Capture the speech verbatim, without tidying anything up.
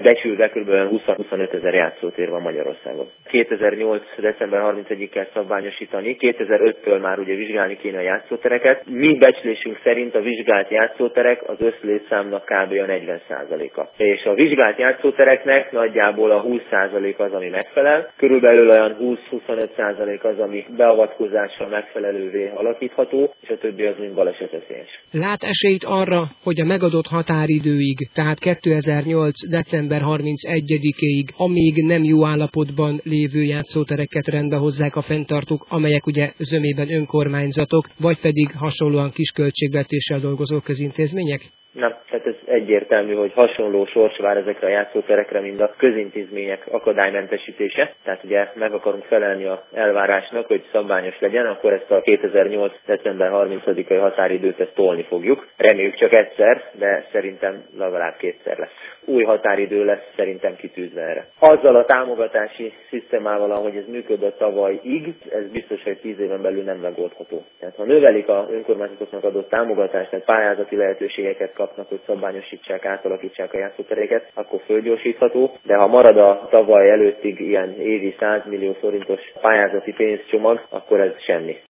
becsülve kb. húsz-huszonöt ezer játszótér van Magyarországon. kétezer-nyolc. december harmincegyedikéig kell szabványosítani, kétezer-öttől már ugye vizsgálni kéne a játszótereket. Mi becslésünk szerint a vizsgált játszóterek az összlétszámnak kb. A negyven százaléka. És a vizsgált játszótereknek nagyjából a húsz százalék az, ami megfelel, körülbelül olyan húsz-huszonöt százalék az, ami beavatkozással megfelelővé alakítható, és a többi az mind balesetveszélyes. Lát esélyt arra, hogy a megadott határidőig, tehát kétezer-nyolc. december harmincegyedikéig, amíg nem jó állapotban lévő játszótereket rendbe hozzák a fenntartók, amelyek ugye zömében önkormányzatok, vagy pedig hasonlóan kis költségvetéssel dolgozó közintézmények? Nem, tehát ez egyértelmű, hogy hasonló sors vár ezekre a játszóterekre, mint a közintézmények akadálymentesítése. Tehát ugye meg akarunk felelni az elvárásnak, hogy szabványos legyen, akkor ezt a kétezer-nyolc. december harmincadikai határidőt ezt tolni fogjuk. Reméljük csak egyszer, de szerintem legalább kétszer lesz. Új határidő lesz szerintem kitűzve erre. Azzal a támogatási szisztémával, ahogy ez működött tavalyig, ez biztos, hogy tíz éven belül nem megoldható. Tehát ha növelik az önkormányzatoknak adott támogatást, tehát pályázati lehetőségeket kapnak, hogy szabványosítsák, átalakítsák a játszótereket, akkor fölgyorsítható, de ha marad a tavaly előttig ilyen évi száz millió forintos pályázati pénzcsomag, akkor ez semmi.